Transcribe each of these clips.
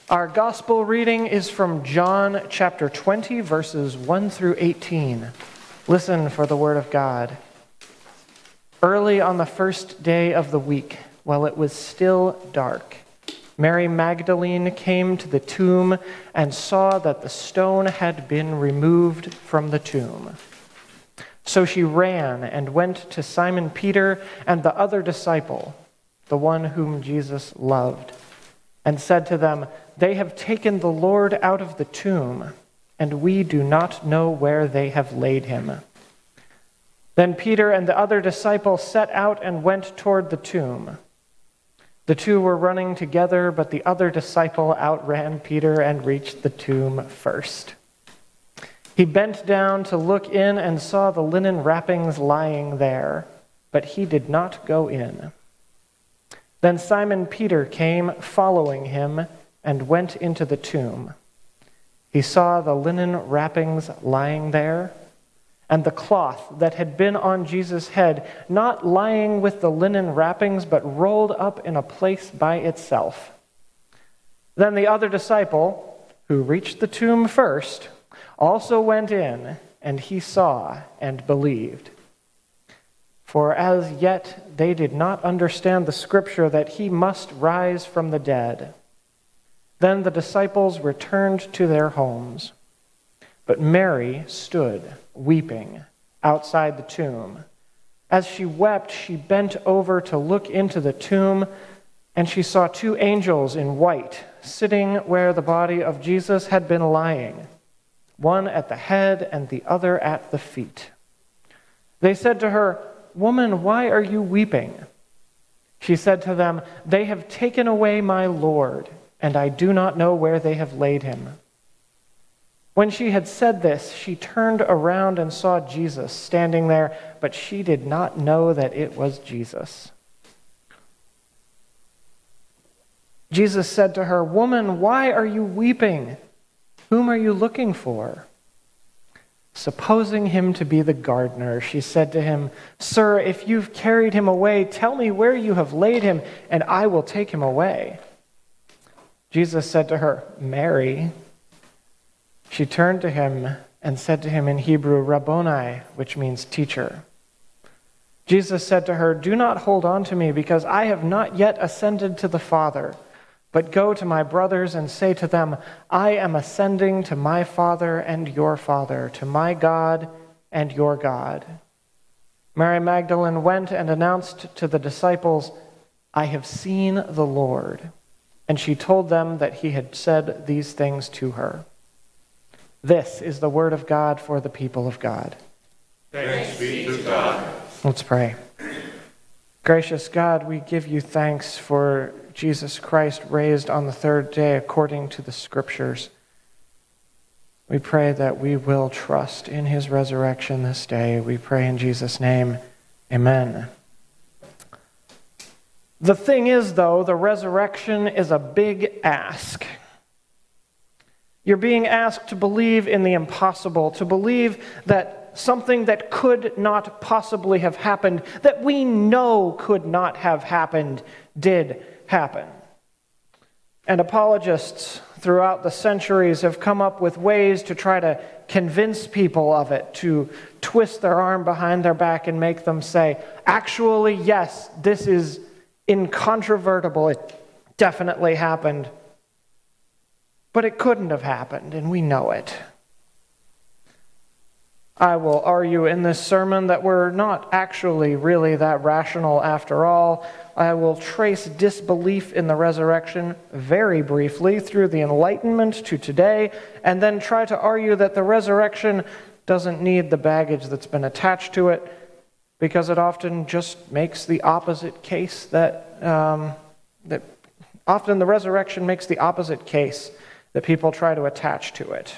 Our gospel reading is from John chapter 20, verses 1 through 18. Listen for the word of God. Early on the first day of the week, while it was still dark, Mary Magdalene came to the tomb and saw that the stone had been removed from the tomb. So she ran and went to Simon Peter and the other disciple, the one whom Jesus loved, and said to them, "They have taken the Lord out of the tomb, and we do not know where they have laid him." Then Peter and the other disciple set out and went toward the tomb. The two were running together, but the other disciple outran Peter and reached the tomb first. He bent down to look in and saw the linen wrappings lying there, but he did not go in. Then Simon Peter came following him and went into the tomb. He saw the linen wrappings lying there, and the cloth that had been on Jesus' head, not lying with the linen wrappings, but rolled up in a place by itself. Then the other disciple, who reached the tomb first, also went in, and he saw and believed. For as yet they did not understand the scripture that he must rise from the dead. Then the disciples returned to their homes. But Mary stood, weeping, outside the tomb. As she wept, she bent over to look into the tomb, and she saw two angels in white sitting where the body of Jesus had been lying, one at the head and the other at the feet. They said to her, "Woman, why are you weeping?" She said to them, "They have taken away my Lord, and I do not know where they have laid him." When she had said this, she turned around and saw Jesus standing there, but she did not know that it was Jesus. Jesus said to her, "Woman, why are you weeping? Whom are you looking for?" Supposing him to be the gardener, she said to him, "Sir, if you've carried him away, tell me where you have laid him, and I will take him away." Jesus said to her, "Mary." She turned to him and said to him in Hebrew, "Rabboni," which means teacher. Jesus said to her, "Do not hold on to me, because I have not yet ascended to the Father. But go to my brothers and say to them, I am ascending to my Father and your Father, to my God and your God." Mary Magdalene went and announced to the disciples, "I have seen the Lord." And she told them that he had said these things to her. This is the word of God for the people of God. Thanks be to God. Let's pray. Gracious God, we give you thanks for Jesus Christ raised on the third day according to the Scriptures. We pray that we will trust in his resurrection this day. We pray in Jesus' name, amen. The thing is, though, the resurrection is a big ask. You're being asked to believe in the impossible, to believe that something that could not possibly have happened, that we know could not have happened, did happen. And apologists throughout the centuries have come up with ways to try to convince people of it, to twist their arm behind their back and make them say, actually, yes, this is incontrovertible, it definitely happened. But it couldn't have happened, and we know it. I will argue in this sermon that we're not actually really that rational after all. I will trace disbelief in the resurrection very briefly through the Enlightenment to today, and then try to argue that the resurrection doesn't need the baggage that's been attached to it, because it often just makes the opposite case often the resurrection makes the opposite case that people try to attach to it.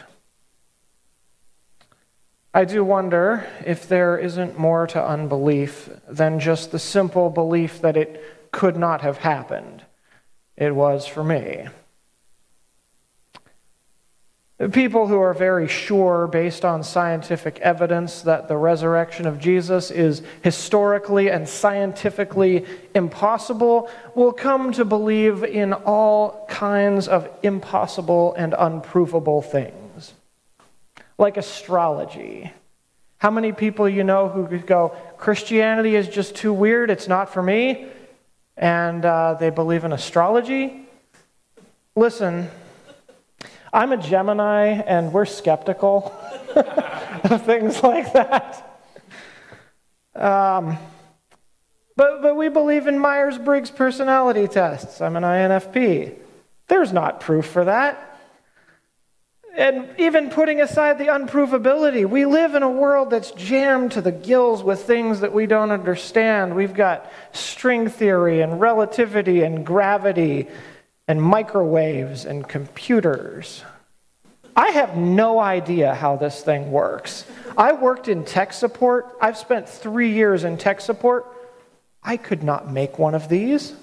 I do wonder if there isn't more to unbelief than just the simple belief that it could not have happened. It was for me. People who are very sure, based on scientific evidence, that the resurrection of Jesus is historically and scientifically impossible will come to believe in all kinds of impossible and unprovable things, like astrology. How many people you know who could go, Christianity is just too weird, it's not for me, and they believe in astrology? Listen, I'm a Gemini, and we're skeptical of things like that. But we believe in Myers-Briggs personality tests. I'm an INFP. There's not proof for that. And even putting aside the unprovability, we live in a world that's jammed to the gills with things that we don't understand. We've got string theory and relativity and gravity and microwaves and computers. I have no idea how this thing works. I worked in tech support. I've spent 3 years in tech support. I could not make one of these.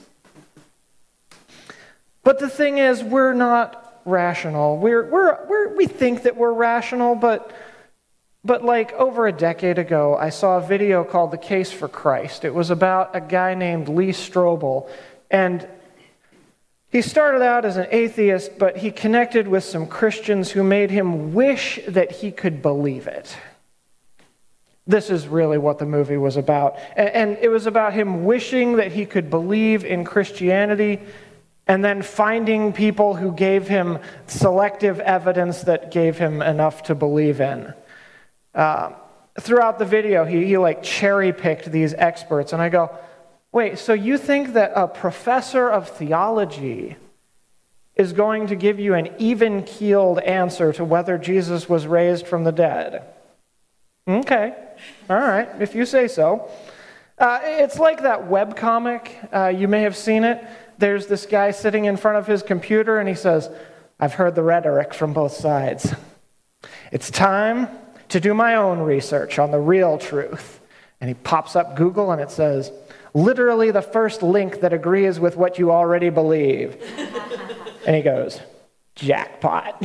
But the thing is, we're not rational. We think that we're rational, but like over a decade ago, I saw a video called The Case for Christ. It was about a guy named Lee Strobel, and he started out as an atheist, but he connected with some Christians who made him wish that he could believe it. This is really what the movie was about. And it was about him wishing that he could believe in Christianity and then finding people who gave him selective evidence that gave him enough to believe in. Throughout the video, he like cherry-picked these experts, and I go, wait, so you think that a professor of theology is going to give you an even-keeled answer to whether Jesus was raised from the dead? Okay, all right, if you say so. It's like that webcomic. You may have seen it. There's this guy sitting in front of his computer, and he says, I've heard the rhetoric from both sides. It's time to do my own research on the real truth. And he pops up Google, and it says, literally the first link that agrees with what you already believe. And he goes, jackpot.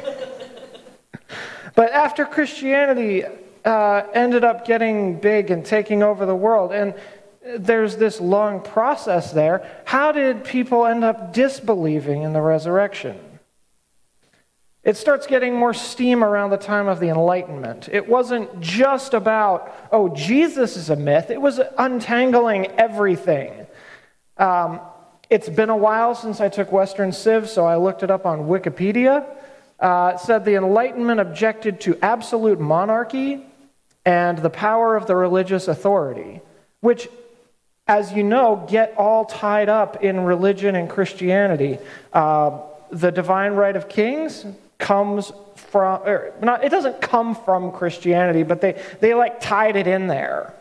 But after Christianity ended up getting big and taking over the world, and there's this long process there, how did people end up disbelieving in the resurrection? It starts getting more steam around the time of the Enlightenment. It wasn't just about, oh, Jesus is a myth. It was untangling everything. It's been a while since I took Western Civ, so I looked it up on Wikipedia. It said the Enlightenment objected to absolute monarchy and the power of the religious authority, which, as you know, get all tied up in religion and Christianity. The divine right of kings comes from, it doesn't come from Christianity, but they like tied it in there.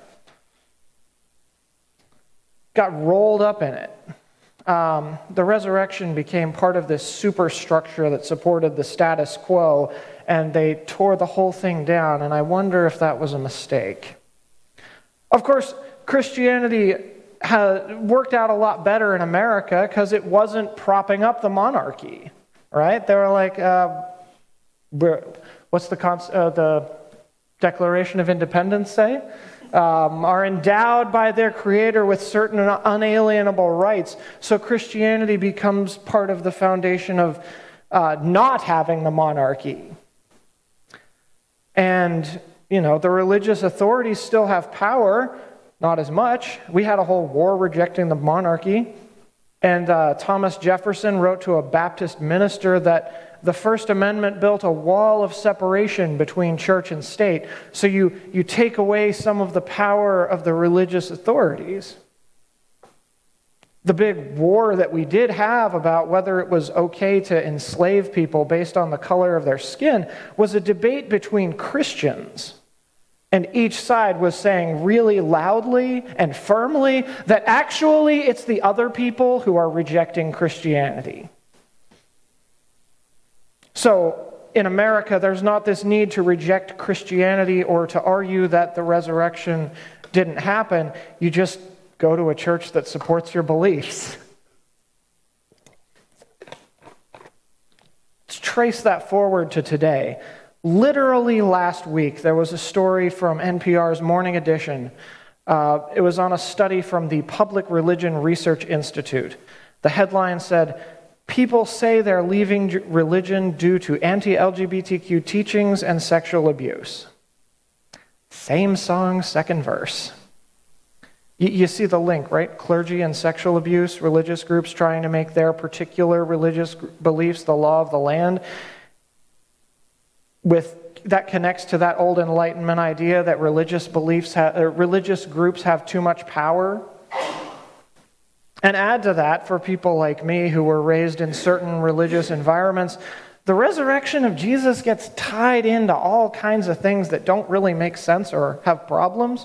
Got rolled up in it. The resurrection became part of this superstructure that supported the status quo, and they tore the whole thing down, and I wonder if that was a mistake. Of course, Christianity worked out a lot better in America because it wasn't propping up the monarchy, right? They were like, what's the Declaration of Independence say? Are endowed by their Creator with certain unalienable rights. So Christianity becomes part of the foundation of not having the monarchy. And, the religious authorities still have power, not as much. We had a whole war rejecting the monarchy. And Thomas Jefferson wrote to a Baptist minister that the First Amendment built a wall of separation between church and state. So you take away some of the power of the religious authorities. The big war that we did have about whether it was okay to enslave people based on the color of their skin was a debate between Christians. And each side was saying really loudly and firmly that actually it's the other people who are rejecting Christianity. So in America, there's not this need to reject Christianity or to argue that the resurrection didn't happen. You just go to a church that supports your beliefs. It's trace that forward to today. Literally last week, there was a story from NPR's Morning Edition. It was on a study from the Public Religion Research Institute. The headline said, "People say they're leaving religion due to anti-LGBTQ teachings and sexual abuse." Same song, second verse. You see the link, right? Clergy and sexual abuse, religious groups trying to make their particular religious beliefs the law of the land. That connects to that old Enlightenment idea that religious groups have too much power. And add to that, for people like me who were raised in certain religious environments, the resurrection of Jesus gets tied into all kinds of things that don't really make sense or have problems.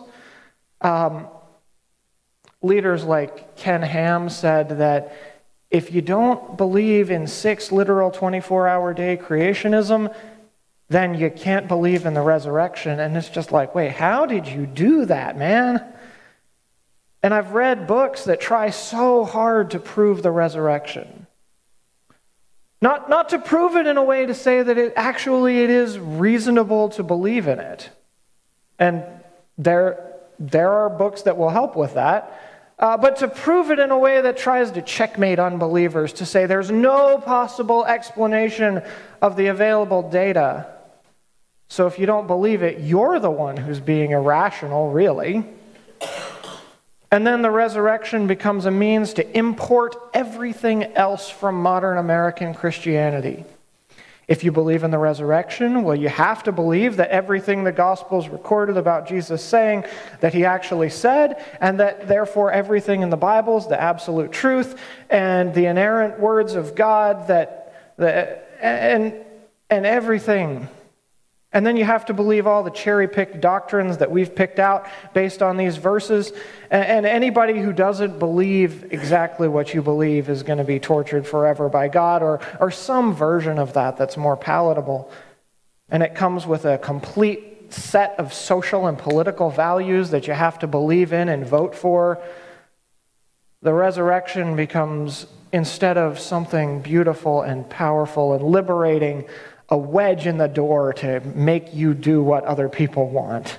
Leaders like Ken Ham said that if you don't believe in 6 literal 24-hour-day creationism, then you can't believe in the resurrection. And it's just like, wait, how did you do that, man? And I've read books that try so hard to prove the resurrection. Not to prove it in a way to say that it is reasonable to believe in it. And there are books that will help with that. But to prove it in a way that tries to checkmate unbelievers, to say there's no possible explanation of the available data. So if you don't believe it, you're the one who's being irrational, really. And then the resurrection becomes a means to import everything else from modern American Christianity. If you believe in the resurrection, well, you have to believe that everything the Gospels recorded about Jesus saying that he actually said, and that therefore everything in the Bible is the absolute truth and the inerrant words of God and everything. And then you have to believe all the cherry-picked doctrines that we've picked out based on these verses. And anybody who doesn't believe exactly what you believe is going to be tortured forever by God, or some version of that that's more palatable. And it comes with a complete set of social and political values that you have to believe in and vote for. The resurrection becomes, instead of something beautiful and powerful and liberating, a wedge in the door to make you do what other people want.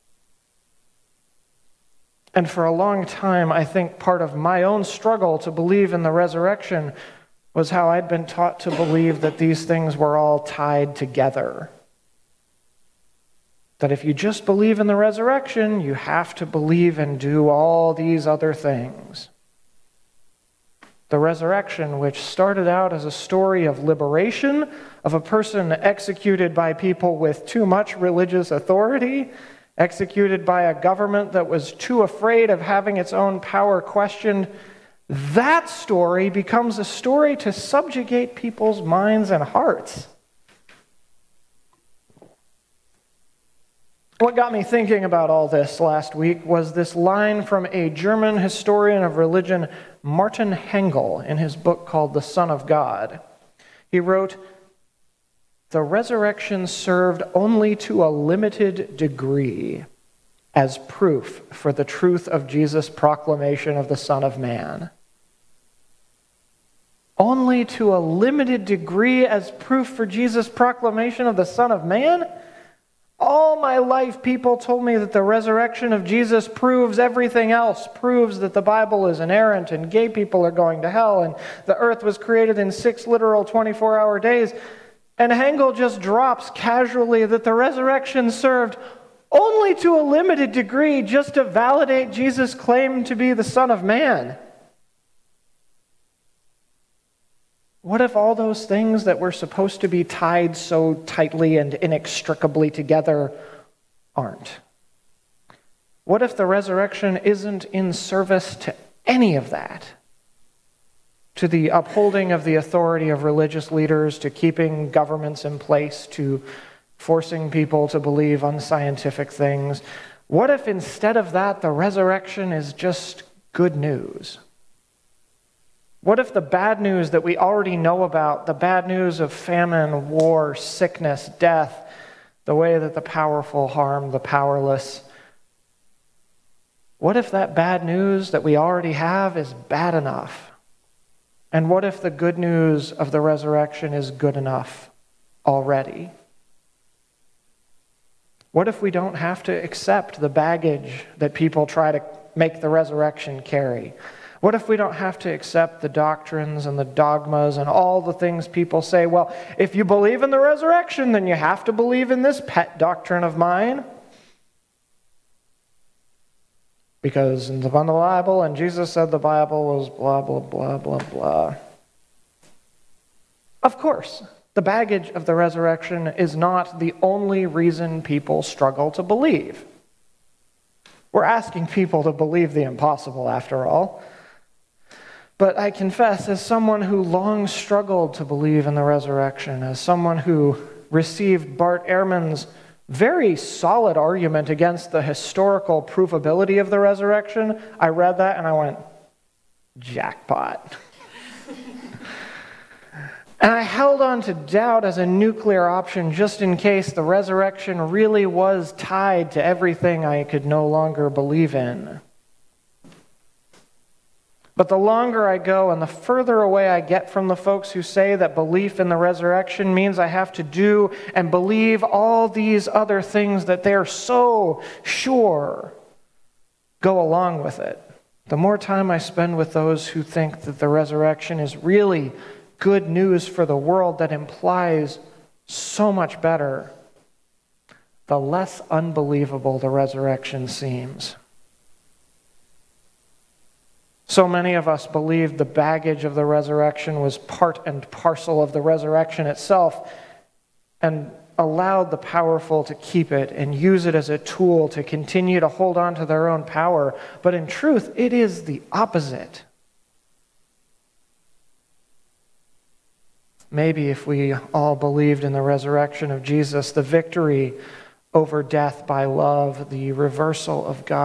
And for a long time, I think part of my own struggle to believe in the resurrection was how I'd been taught to believe that these things were all tied together. That if you just believe in the resurrection, you have to believe and do all these other things. The resurrection, which started out as a story of liberation, of a person executed by people with too much religious authority, executed by a government that was too afraid of having its own power questioned, that story becomes a story to subjugate people's minds and hearts. What got me thinking about all this last week was this line from a German historian of religion, Martin Hengel, in his book called The Son of God. He wrote, "The resurrection served only to a limited degree as proof for the truth of Jesus' proclamation of the Son of Man." Only to a limited degree as proof for Jesus' proclamation of the Son of Man? All my life, people told me that the resurrection of Jesus proves everything else, proves that the Bible is inerrant and gay people are going to hell and the earth was created in 6 literal 24-hour days. And Hengel just drops casually that the resurrection served only to a limited degree just to validate Jesus' claim to be the Son of Man. What if all those things that were supposed to be tied so tightly and inextricably together aren't? What if the resurrection isn't in service to any of that? To the upholding of the authority of religious leaders, to keeping governments in place, to forcing people to believe unscientific things? What if instead of that, the resurrection is just good news? What if the bad news that we already know about, the bad news of famine, war, sickness, death, the way that the powerful harm the powerless, what if that bad news that we already have is bad enough And what if the good news of the resurrection is good enough already? What if we don't have to accept the baggage that people try to make the resurrection carry? What if we don't have to accept the doctrines and the dogmas and all the things people say, well, if you believe in the resurrection, then you have to believe in this pet doctrine of mine? Because in the Bible, and Jesus said the Bible was blah, blah, blah, blah, blah. Of course, the baggage of the resurrection is not the only reason people struggle to believe. We're asking people to believe the impossible, after all. But I confess, as someone who long struggled to believe in the resurrection, as someone who received Bart Ehrman's very solid argument against the historical provability of the resurrection, I read that and I went, jackpot. And I held on to doubt as a nuclear option just in case the resurrection really was tied to everything I could no longer believe in. But the longer I go and the further away I get from the folks who say that belief in the resurrection means I have to do and believe all these other things that they're so sure go along with it, the more time I spend with those who think that the resurrection is really good news for the world that implies so much better, the less unbelievable the resurrection seems. So many of us believed the baggage of the resurrection was part and parcel of the resurrection itself and allowed the powerful to keep it and use it as a tool to continue to hold on to their own power. But in truth, it is the opposite. Maybe if we all believed in the resurrection of Jesus, the victory over death by love, the reversal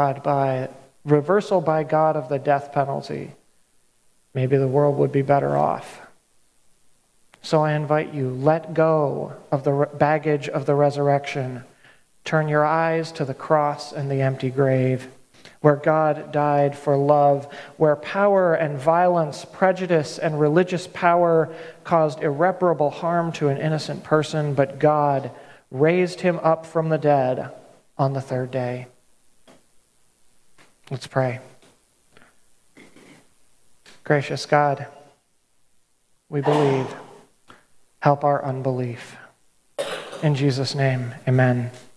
by God of the death penalty, maybe the world would be better off. So I invite you, let go of the baggage of the resurrection. Turn your eyes to the cross and the empty grave, where God died for love, where power and violence, prejudice and religious power caused irreparable harm to an innocent person, but God raised him up from the dead on the third day. Let's pray. Gracious God, we believe. Help our unbelief. In Jesus' name, amen.